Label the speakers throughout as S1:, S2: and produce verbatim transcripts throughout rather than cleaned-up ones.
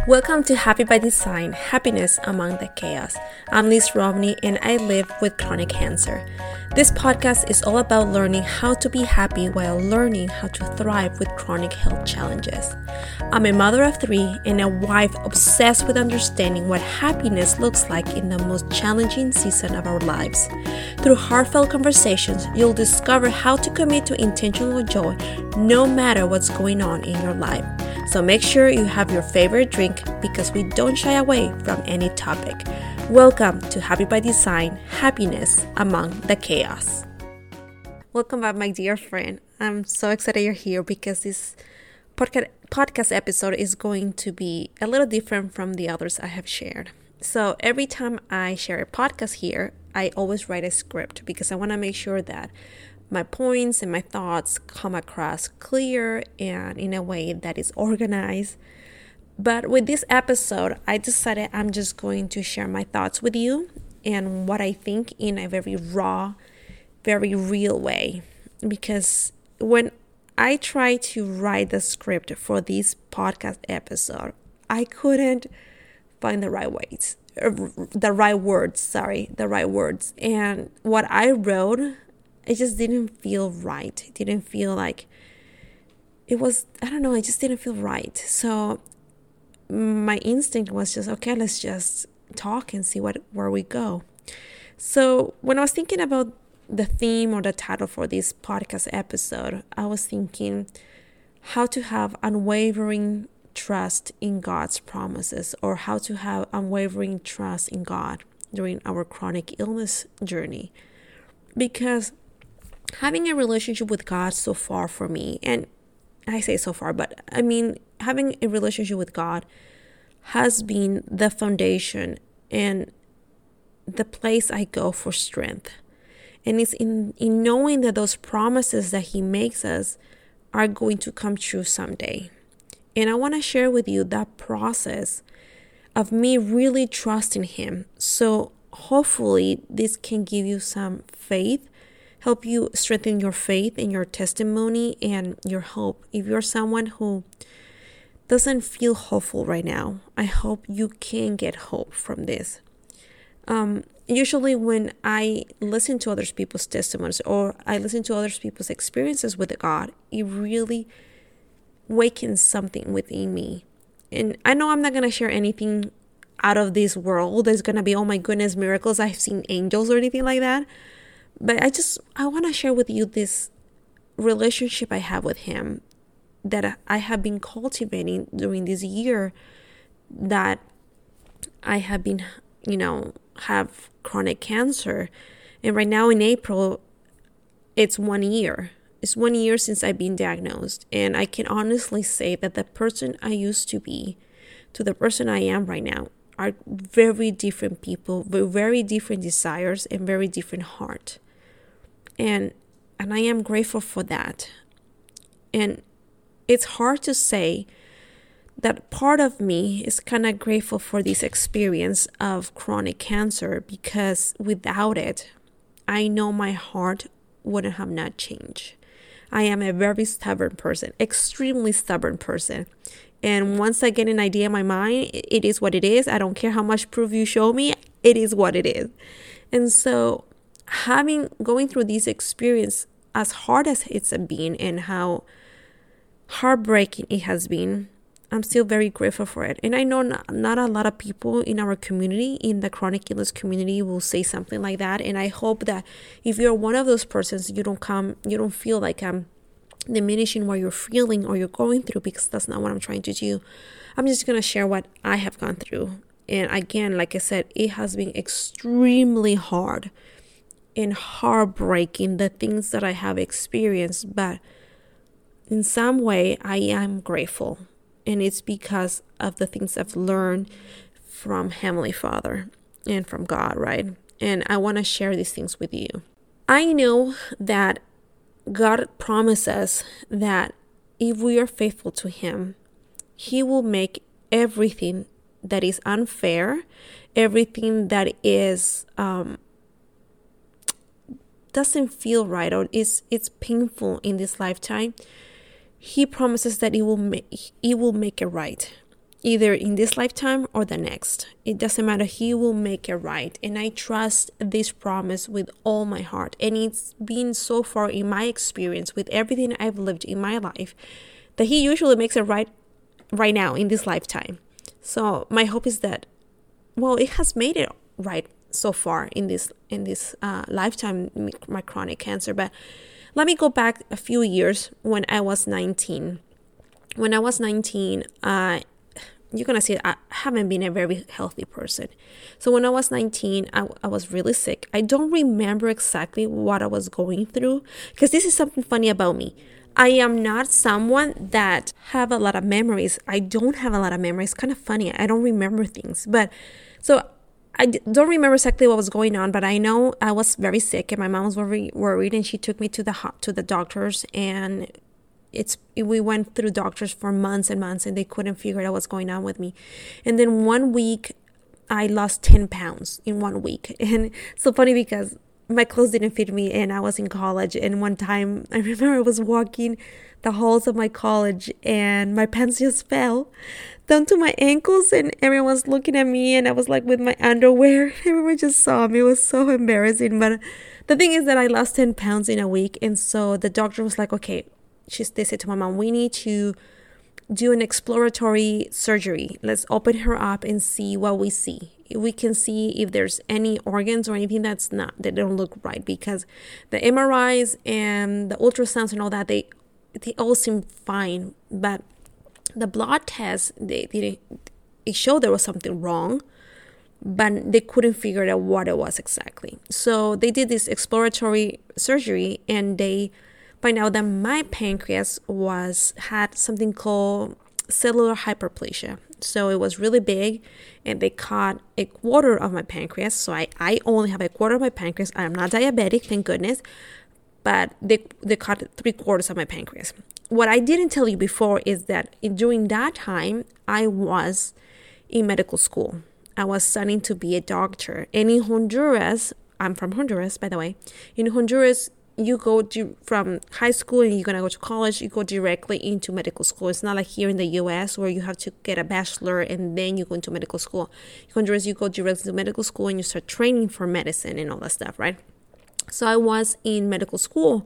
S1: Welcome to Happy by Design, Happiness Among the Chaos. I'm Liz Romney and I live with chronic cancer. This podcast is all about learning how to be happy while learning how to thrive with chronic health challenges. I'm a mother of three and a wife obsessed with understanding what happiness looks like in the most challenging season of our lives. Through heartfelt conversations, you'll discover how to commit to intentional joy no matter what's going on in your life. So make sure you have your favorite drink because we don't shy away from any topic. Welcome to Happy by Design, Happiness Among the Chaos. Welcome back, my dear friend. I'm so excited you're here because this podca- podcast episode is going to be a little different from the others I have shared. So every time I share a podcast here, I always write a script because I want to make sure that my points and my thoughts come across clear and in a way that is organized. But with this episode, I decided I'm just going to share my thoughts with you and what I think in a very raw, very real way. Because when I tried to write the script for this podcast episode, I couldn't find the right ways, the right words, sorry, the right words. And what I wrote, it just didn't feel right. It didn't feel like it was, I don't know, it just didn't feel right. So my instinct was just, okay, let's just talk and see what where we go. So when I was thinking about the theme or the title for this podcast episode, I was thinking how to have unwavering trust in God's promises, or how to have unwavering trust in God during our chronic illness journey. Because having a relationship with God so far for me, and I say so far, but I mean, having a relationship with God has been the foundation and the place I go for strength. And it's in, in knowing that those promises that He makes us are going to come true someday. And I want to share with you that process of me really trusting Him. So hopefully this can give you some faith, help you strengthen your faith and your testimony and your hope. If you're someone who doesn't feel hopeful right now, I hope you can get hope from this. Um, usually when I listen to other people's testimonies or I listen to other people's experiences with God, it really wakens something within me. And I know I'm not going to share anything out of this world. There's going to be, oh my goodness, miracles. I've seen angels or anything like that. But I just, I want to share with you this relationship I have with Him that I have been cultivating during this year that I have been, you know, have chronic cancer. And right now in April, it's one year. It's one year since I've been diagnosed. And I can honestly say that the person I used to be to the person I am right now are very different people with very different desires and very different heart. And and I am grateful for that. And it's hard to say that part of me is kind of grateful for this experience of chronic cancer, because without it, I know my heart wouldn't have not changed. I am a very stubborn person, extremely stubborn person. And once I get an idea in my mind, it is what it is. I don't care how much proof you show me. It is what it is. And so having, going through this experience, as hard as it's been and how heartbreaking it has been, I'm still very grateful for it. And I know not, not a lot of people in our community, in the chronic illness community, will say something like that. And I hope that if you're one of those persons, you don't come, you don't feel like I'm diminishing what you're feeling or you're going through, because that's not what I'm trying to do. I'm just going to share what I have gone through. And again, like I said, it has been extremely hard and heartbreaking, the things that I have experienced. But in some way, I am grateful. And it's because of the things I've learned from Heavenly Father and from God, right? And I want to share these things with you. I know that God promises that if we are faithful to Him, He will make everything that is unfair, everything that is um, doesn't feel right or is it's painful in this lifetime, He promises that He will make He will make it right. either in this lifetime or the next. It doesn't matter. He will make it right. And I trust this promise with all my heart. And it's been so far in my experience with everything I've lived in my life that he usually makes it right right now in this lifetime. So my hope is that, well, it has made it right so far in this in this uh, lifetime, my chronic cancer. But let me go back a few years when I was nineteen. When I was nineteen, uh, you're going to see I haven't been a very healthy person. So when I was nineteen, I, I was really sick. I don't remember exactly what I was going through, because this is something funny about me. I am not someone that have a lot of memories. I don't have a lot of memories. It's kind of funny. I don't remember things. But so I don't remember exactly what was going on, but I know I was very sick and my mom was very worried, and she took me to the to the doctors, and it's we went through doctors for months and months, and they couldn't figure out what's going on with me. And then one week I lost ten pounds in one week. And it's so funny because my clothes didn't fit me, and I was in college. And one time I remember I was walking the halls of my college, and my pants just fell down to my ankles, and everyone's looking at me, and I was like with my underwear. Everyone just saw me. It was so embarrassing. But the thing is that I lost ten pounds in a week. And so the doctor was like, okay, she's, they said to my mom, we need to do an exploratory surgery. Let's open her up and see what we see. We can see if there's any organs or anything that's not, that don't look right, because the M R Is and the ultrasounds and all that, they they all seem fine. But the blood test, they didn't, it showed there was something wrong, but they couldn't figure out what it was exactly. So they did this exploratory surgery, and they find out that my pancreas was had something called cellular hyperplasia. So it was really big, and they cut a quarter of my pancreas. So I, I only have a quarter of my pancreas. I am not diabetic, thank goodness. But they, they cut three quarters of my pancreas. What I didn't tell you before is that in, during that time, I was in medical school. I was studying to be a doctor. And in Honduras, I'm from Honduras, by the way. In Honduras, you go to, from high school and you're going to go to college, you go directly into medical school. It's not like here in the U S where you have to get a bachelor and then you go into medical school. In Honduras, you go directly to medical school and you start training for medicine and all that stuff, right? So I was in medical school.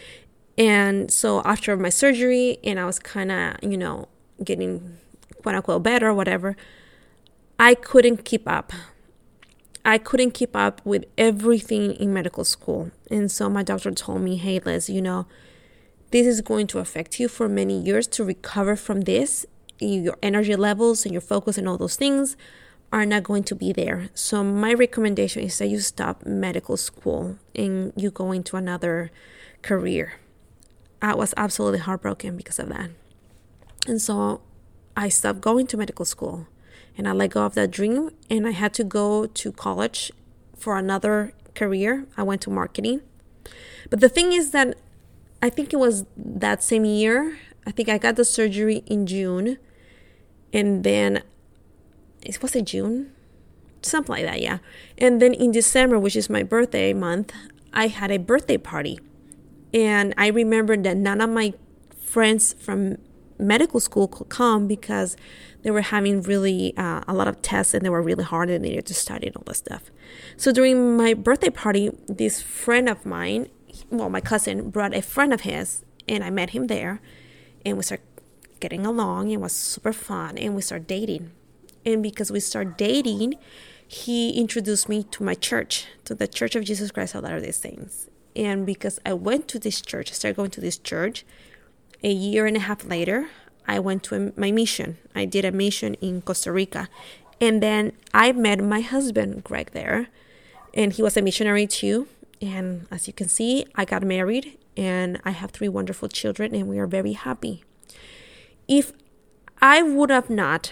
S1: And so after my surgery, and I was kind of, you know, getting quote unquote better or whatever, I couldn't keep up. I couldn't keep up with everything in medical school. And so my doctor told me, hey, Liz, you know, this is going to affect you for many years to recover from this. Your energy levels and your focus and all those things are not going to be there. So my recommendation is that you stop medical school and you go into another career. I was absolutely heartbroken because of that. And so I stopped going to medical school. And I let go of that dream, and I had to go to college for another career. I went to marketing. But the thing is that I think it was that same year. I think I got the surgery in June. And then, was it June? Something like that, yeah. And then in December, which is my birthday month, I had a birthday party. And I remember that none of my friends from medical school could come because they were having really uh, a lot of tests, and they were really hard, and they needed to study and all that stuff. So during my birthday party, this friend of mine, well, my cousin brought a friend of his, and I met him there, and we started getting along. It was super fun, and we started dating. And because we started dating, he introduced me to my church, to the Church of Jesus Christ of Latter-day Saints. And because I went to this church, I started going to this church, a year and a half later, I went to a, my mission. I did a mission in Costa Rica. And then I met my husband, Greg, there. And he was a missionary too. And as you can see, I got married. And I have three wonderful children. And we are very happy. If I would have not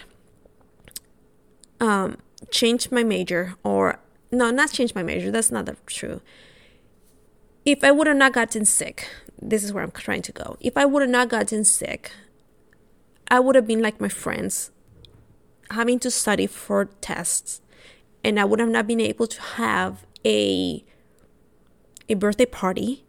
S1: um, changed my major, or... No, not changed my major. That's not true. If I would have not gotten sick... This is where I'm trying to go. If I would have not gotten sick... I would have been like my friends, having to study for tests, and I would have not been able to have a a birthday party,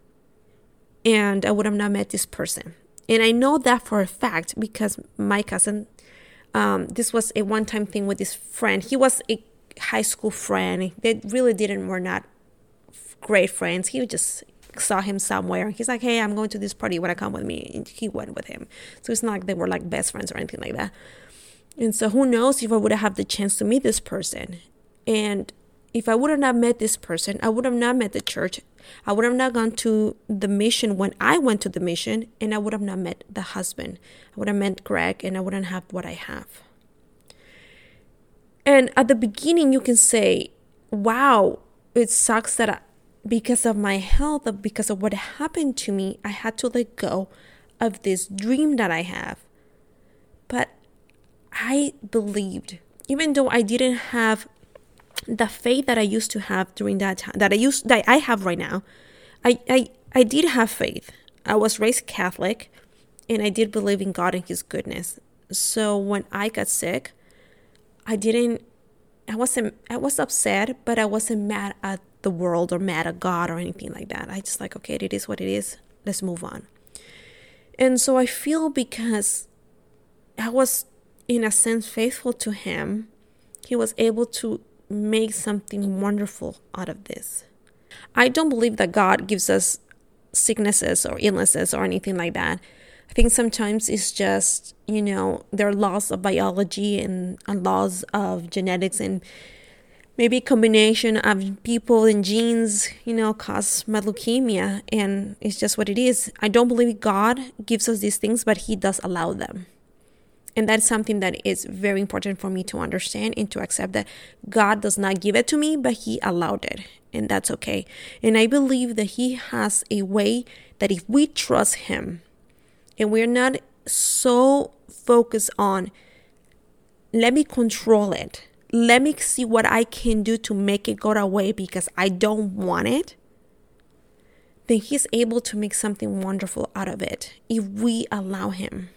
S1: and I would have not met this person. And I know that for a fact because my cousin Um, this was a one-time thing with this friend. He was a high school friend. They really didn't, were not great friends. He just saw him somewhere. He's like, hey, I'm going to this party. You want to come with me? And he went with him. So it's not like they were like best friends or anything like that. And so who knows if I would have had the chance to meet this person. And if I would have not met this person, I would have not met the church. I would have not gone to the mission when I went to the mission, and I would have not met the husband. I would have met Greg, and I wouldn't have what I have. And at the beginning, you can say, wow, it sucks that I, because of my health, because of what happened to me, I had to let go of this dream that I have. But I believed, even though I didn't have the faith that I used to have during that time, that I used, that I have right now, I, I, I did have faith. I was raised Catholic, and I did believe in God and His goodness. So when I got sick, I didn't, I wasn't, I was upset, but I wasn't mad at the world or mad at God or anything like that. I just like, okay, it is what it is. Let's move on. And so I feel because I was, in a sense, faithful to Him, He was able to make something wonderful out of this. I don't believe that God gives us sicknesses or illnesses or anything like that. I think sometimes it's just, you know, there are laws of biology and, and laws of genetics, and maybe a combination of people and genes, you know, cause my leukemia, and it's just what it is. I don't believe God gives us these things, but He does allow them. And that's something that is very important for me to understand and to accept, that God does not give it to me, but He allowed it. And that's okay. And I believe that He has a way that if we trust Him and we're not so focused on, let me control it, let me see what I can do to make it go away because I don't want it, then He's able to make something wonderful out of it if we allow Him.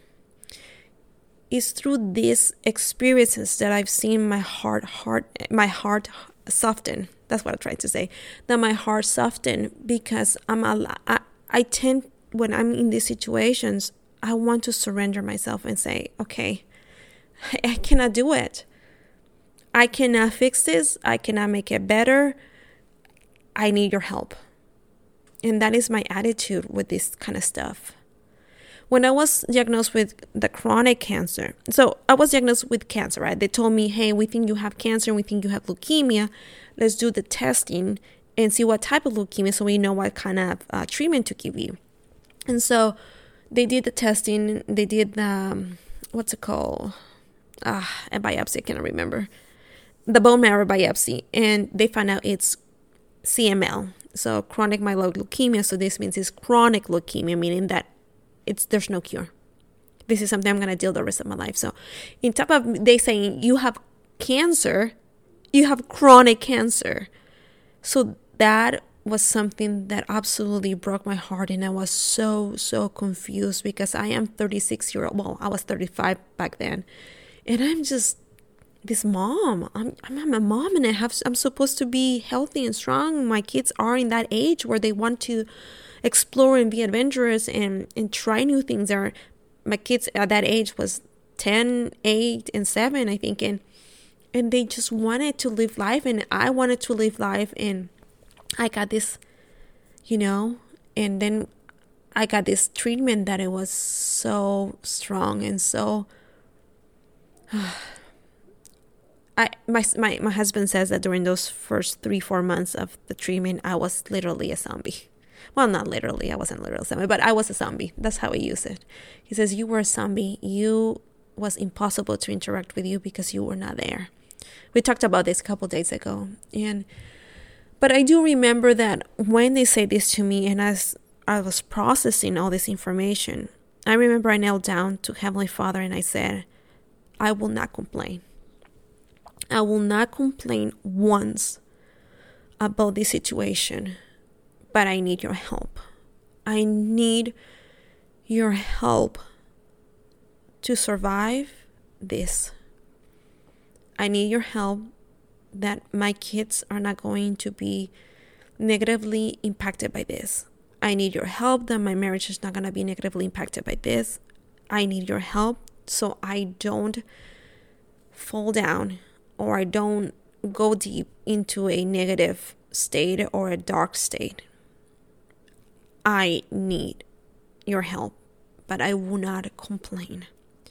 S1: It's through these experiences that I've seen my heart, heart, my heart soften. That's what I'm trying to say. That my heart soften because I'm a, I, I tend, when I'm in these situations, I want to surrender myself and say, okay, I, I cannot do it. I cannot fix this. I cannot make it better. I need your help. And that is my attitude with this kind of stuff. When I was diagnosed with the chronic cancer, so I was diagnosed with cancer, right? They told me, hey, we think you have cancer and we think you have leukemia. Let's do the testing and see what type of leukemia so we know what kind of uh, treatment to give you. And so they did the testing. They did the, um, what's it called? Ah, a biopsy, I cannot remember. The bone marrow biopsy. And they found out it's C M L, so chronic myeloid leukemia. So this means it's chronic leukemia, meaning that It's there's no cure. This is something I'm going to deal the rest of my life. So in top of they saying you have cancer, you have chronic cancer. So that was something that absolutely broke my heart. And I was so, so confused because I am thirty-six year old. Well, I was thirty-five back then. And I'm just this mom. I'm, I'm a mom and I have, I'm supposed to be healthy and strong. My kids are in that age where they want to explore and be adventurous and, and try new things. Are my kids at that age was ten, eight, and seven, I think. And, and they just wanted to live life. And I wanted to live life. And I got this, you know, and then I got this treatment that it was so strong and so... I my, my my husband says that during those first three, four months of the treatment, I was literally a zombie. Well, not literally. I wasn't literally a zombie, but I was a zombie. That's how he used it. He says, you were a zombie. You was impossible to interact with you because you were not there. We talked about this a couple days ago. And but I do remember that when they say this to me and as I was processing all this information, I remember I knelt down to Heavenly Father and I said, I will not complain. I will not complain once about this situation, but I need your help. I need your help to survive this. I need your help that my kids are not going to be negatively impacted by this. I need your help that my marriage is not going to be negatively impacted by this. I need your help so I don't fall down or I don't go deep into a negative state or a dark state. I need your help, but I will not complain.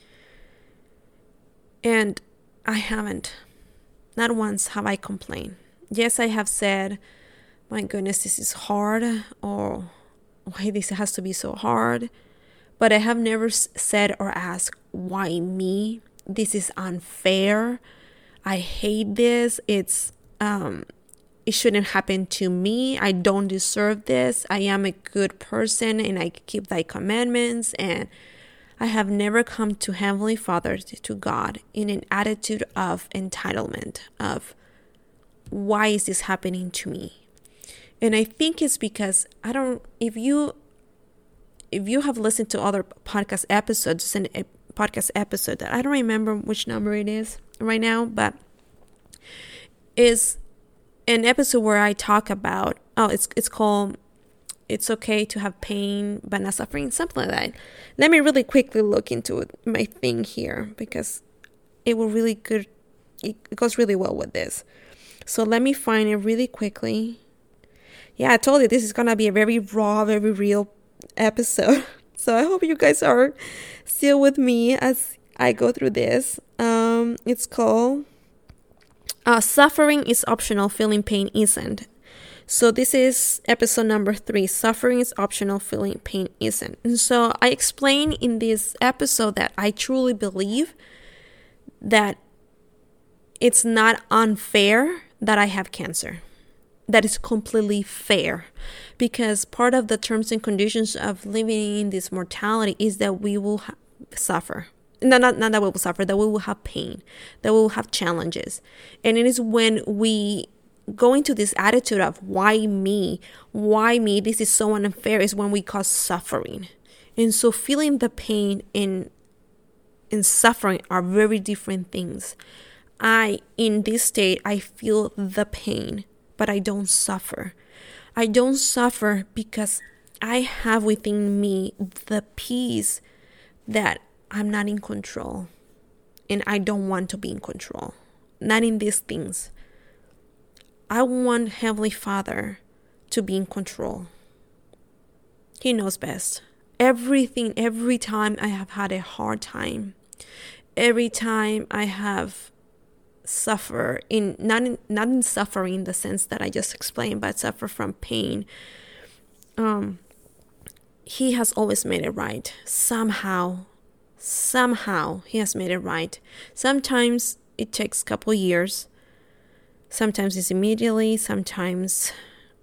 S1: And I haven't. Not once have I complained. Yes, I have said, my goodness, this is hard, or why this has to be so hard. But I have never said or asked, why me? This is unfair. I hate this. It's um it shouldn't happen to me. I don't deserve this. I am a good person and I keep thy commandments. And I have never come to Heavenly Father, to God, in an attitude of entitlement, of why is this happening to me? And I think it's because I don't, if you, if you have listened to other podcast episodes, and a podcast episode that I don't remember which number it is right now, but is an episode where I talk about, oh, it's it's called, it's okay to have pain but not suffering, something like that. Let me really quickly look into it, my thing here, because it will really good, it goes really well with this. So let me find it really quickly. Yeah, I told you this is gonna be a very raw, very real episode. So I hope you guys are still with me as I go through this. Um, it's called Uh, Suffering is Optional, Feeling Pain Isn't. So this is episode number three. Suffering is optional, feeling pain isn't. And so I explain in this episode that I truly believe that it's not unfair that I have cancer. That is completely fair, because part of the terms and conditions of living in this mortality is that we will ha- suffer. No, not, not that we will suffer, that we will have pain, that we will have challenges. And it is when we go into this attitude of why me, why me, this is so unfair, is when we cause suffering. And so feeling the pain and, and suffering are very different things. I, in this state, I feel the pain, but I don't suffer. I don't suffer because I have within me the peace that I'm not in control, and I don't want to be in control. Not in these things. I want Heavenly Father to be in control. He knows best. Everything, every time I have had a hard time, every time I have suffered, in not in, not in suffering in the sense that I just explained, but suffer from pain, um, He has always made it right. Somehow. Somehow he has made it right. Sometimes it takes a couple years. Sometimes it's immediately. Sometimes,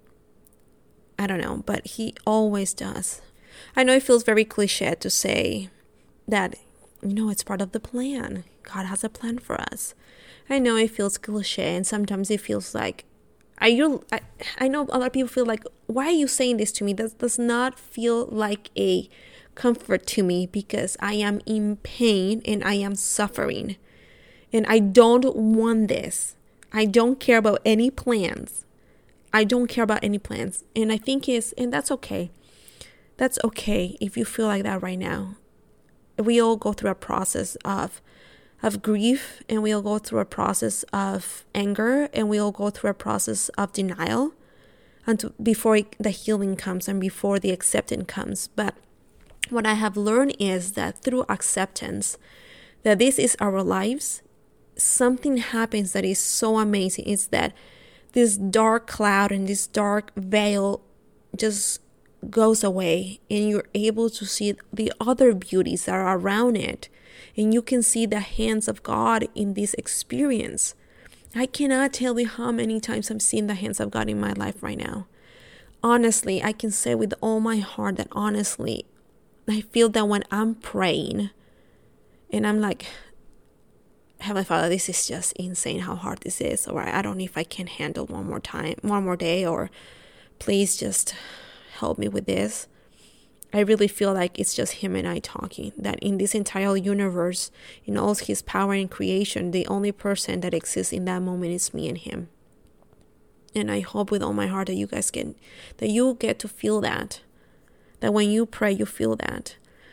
S1: I don't know. But he always does. I know it feels very cliche to say that, you know, it's part of the plan. God has a plan for us. I know it feels cliche, and sometimes it feels like, are you, I, I know a lot of people feel like, why are you saying this to me? That does not feel like a comfort to me, because I am in pain and I am suffering, and I don't want this. I don't care about any plans. I don't care about any plans. And I think it's, and that's okay. That's okay if you feel like that right now. We all go through a process of of grief, and we all go through a process of anger, and we all go through a process of denial until before the healing comes and before the acceptance comes. But what I have learned is that through acceptance, that this is our lives, something happens that is so amazing. Is that this dark cloud and this dark veil just goes away, and you're able to see the other beauties that are around it. And you can see the hands of God in this experience. I cannot tell you how many times I've seen the hands of God in my life right now. Honestly, I can say with all my heart that honestly, I feel that when I'm praying and I'm like, Heavenly Father, this is just insane how hard this is, or I don't know if I can handle one more time, one more day, or please just help me with this. I really feel like it's just Him and I talking, that in this entire universe, in all His power and creation, the only person that exists in that moment is me and Him. And I hope with all my heart that you guys get, that you get to feel that. That when you pray, you feel that.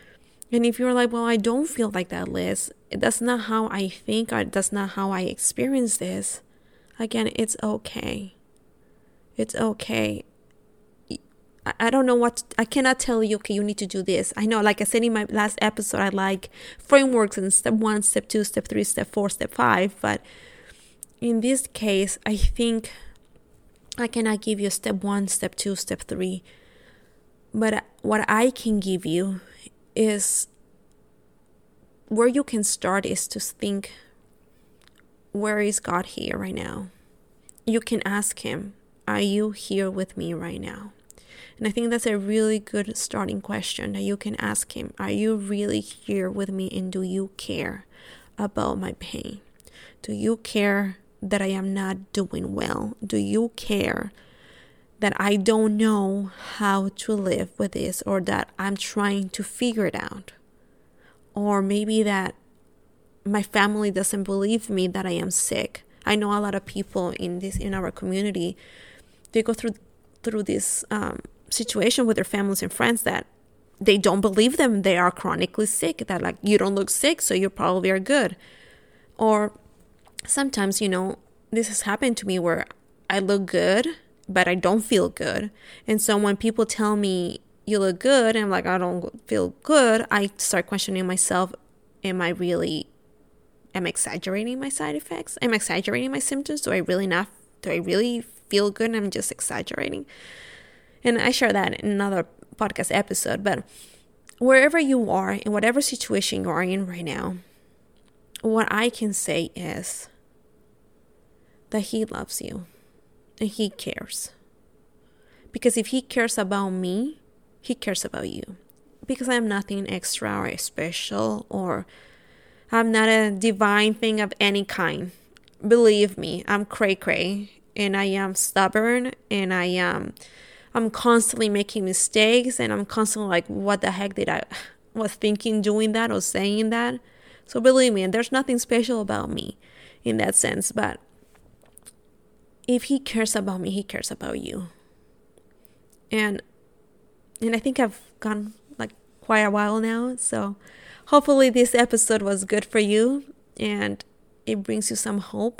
S1: And if you're like, well, I don't feel like that, Liz, that's not how I think, or that's not how I experience this. Again, it's okay. It's okay. I don't know what, I cannot tell you, okay, you need to do this. I know, like I said in my last episode, I like frameworks and step one, step two, step three, step four, step five. But in this case, I think I cannot give you step one, step two, step three. But what I can give you is where you can start is to think, where is God here right now? You can ask him, are you here with me right now? And I think that's a really good starting question that you can ask him. Are you really here with me, and do you care about my pain? Do you care that I am not doing well? Do you care that I don't know how to live with this, or that I'm trying to figure it out? Or maybe that my family doesn't believe me that I am sick. I know a lot of people in this in our community, they go through through this um, situation with their families and friends that they don't believe them. They are chronically sick. That like, you don't look sick, so you probably are good. Or sometimes, you know, this has happened to me where I look good, but I don't feel good. And so when people tell me you look good, and I'm like, I don't feel good, I start questioning myself. Am I really, am I exaggerating my side effects? Am I exaggerating my symptoms? Do I really not, do I really feel good and I'm just exaggerating? And I share that in another podcast episode. But wherever you are, in whatever situation you are in right now, what I can say is that he loves you and he cares. Because if he cares about me, he cares about you. Because I'm nothing extra or special, or I'm not a divine thing of any kind. Believe me, I'm cray cray, and I am stubborn, and I am I'm constantly making mistakes, and I'm constantly like, what the heck did I was thinking doing that or saying that? So believe me, and there's nothing special about me in that sense. But if he cares about me, he cares about you. And and I think I've gone like quite a while now. So hopefully this episode was good for you, and it brings you some hope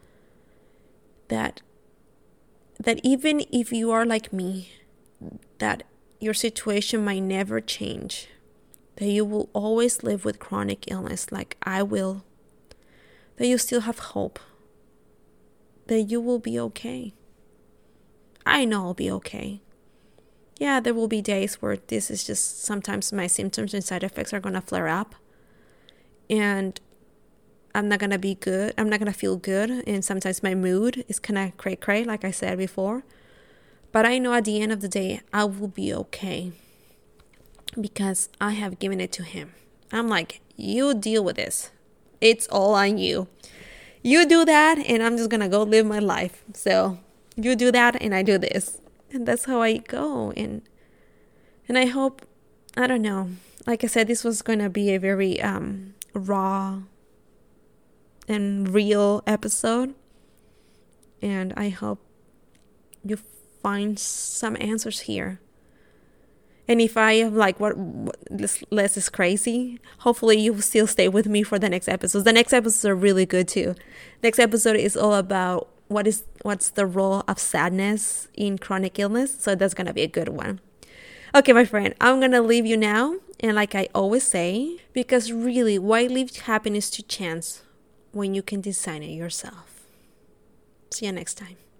S1: that that even if you are like me, that your situation might never change, that you will always live with chronic illness like I will, that you still have hope, that you will be okay. I know I'll be okay. Yeah, there will be days where this is just, sometimes my symptoms and side effects are going to flare up, and I'm not going to be good. I'm not going to feel good. And sometimes my mood is kind of cray cray, like I said before. But I know at the end of the day, I will be okay, because I have given it to him. I'm like, you deal with this. It's all on you. You do that, and I'm just going to go live my life. So you do that, and I do this. And that's how I go. And and I hope, I don't know, like I said, this was going to be a very um, raw and real episode. And I hope you find some answers here. And if I am like, what, what this less is crazy, hopefully you will still stay with me for the next episodes. The next episodes are really good too. Next episode is all about what is what's the role of sadness in chronic illness. So that's going to be a good one. Okay, my friend, I'm going to leave you now. And like I always say, because really, why leave happiness to chance when you can design it yourself? See you next time.